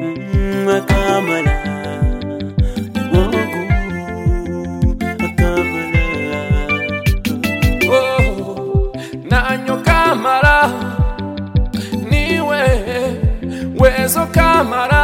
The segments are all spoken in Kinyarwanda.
akamala wogu akamala oh nanyo kamara niwe wezo kamara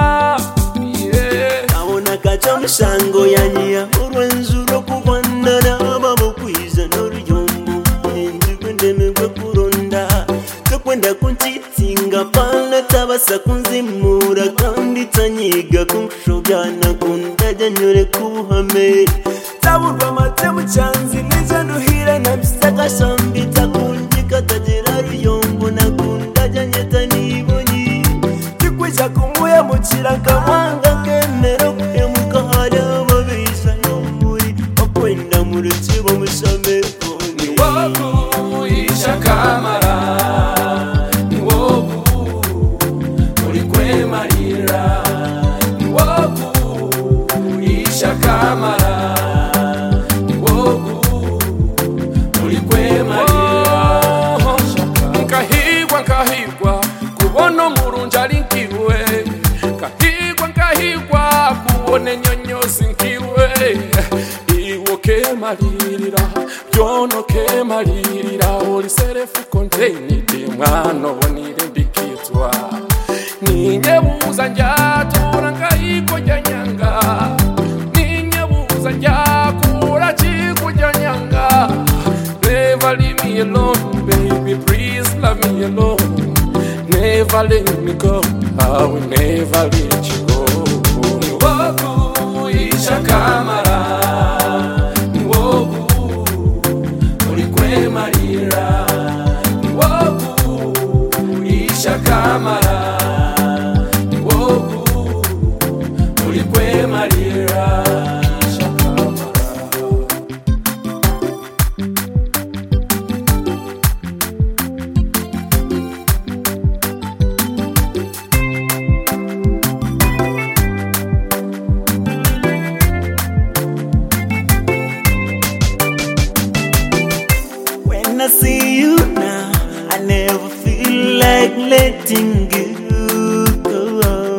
yeah abona kaca mushango yanyiya urwenzuro kubonana babo kwiza n'uruyombo ndikwendemerwe kuronda kwenda kuntitinga pala tabasa kunzimura kandi tanyiga kunshobyana kundajya nyure kuhame taburwa mate mucyanzi nije nduhira nabisaka shambita kunjika tagera ruyombo nakundajya nyeta nibonyi tikwijya kumuya mucira kamanga kemero kwemuka hari ababisha no muri okwenda mu rukibo mushame ni wogu isha kamara kamara wogu uri kwemarira nkahigwa kubona umurunja ari nkiwe nkahigwa kubona nyonyozi nkiwe iwo kemarira byono kemarira uri serefu contained mwana bonire mbikitwa ninyebuza njyatura nkahigwa jyanyanga Never leave me alone, baby, please love me alone. Never let me go, I will never let you go. Wogu isha kamara, wogu uri kwemarira. Wogu isha kamara, wogu uri kwemarira. When I see you now, I never feel like letting you go.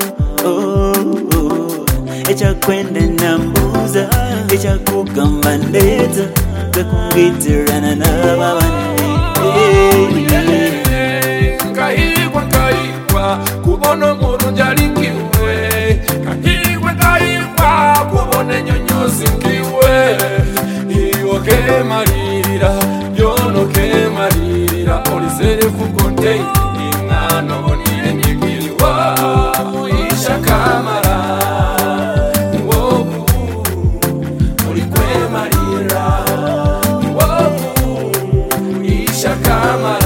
Echa kwenda na mbuza, echa kugamba ndeta, kakungitirana na babandi. Nkahigwa, kubona umurunja ari nkiwe. Nkahigwa, kubona nyonyozi nkiwe. Iyo kemarira, yono kemarira, uri serefu contained, mwana bonire nyigiriwa. Isha kamara, wogu uri kwemarira, wogu isha kamara.